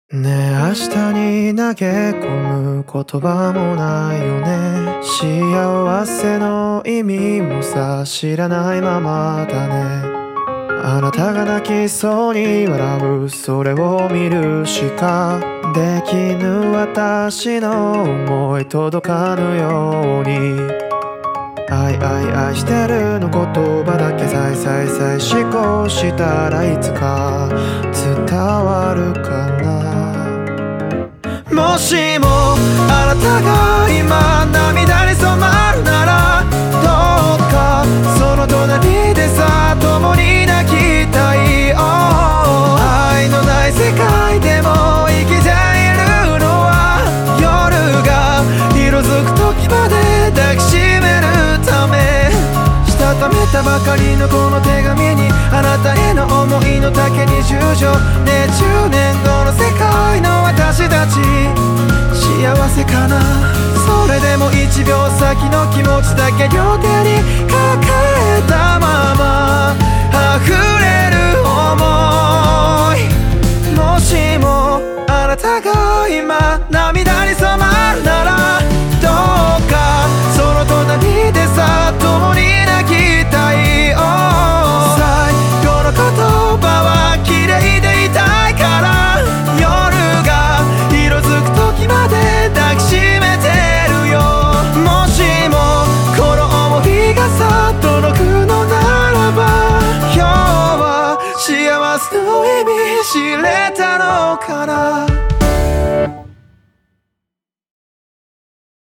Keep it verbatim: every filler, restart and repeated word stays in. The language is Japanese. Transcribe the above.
ねえ明日に投げ込む言葉もないよね。幸せの意味もさ知らないままだね。あなたが泣きそうに笑うそれを見るしかできぬ私の思い届かぬように、愛愛愛してるの言葉だけさいさいさい思考したらいつか伝わるかな。もしもあなたが今涙に染まるならどうかその隣でさ共に泣きたい、oh、愛のない世界でも生きているのは夜が色づく時まで抱きしめるため、したためたばかりのこの手紙にあなたへの思いの丈に従順ね。じゅうねんごの世界の私たち幸せかな。それでもいちびょう先の気持ちだけ両手に抱えたまま溢れる想い。もしもあなたが今涙に染まるならどうかその隣でさ共に泣きたい、oh、最後の言葉は綺麗でいたいから夜が色づく時まで抱きしめてるよ。もしもこの想いがさどの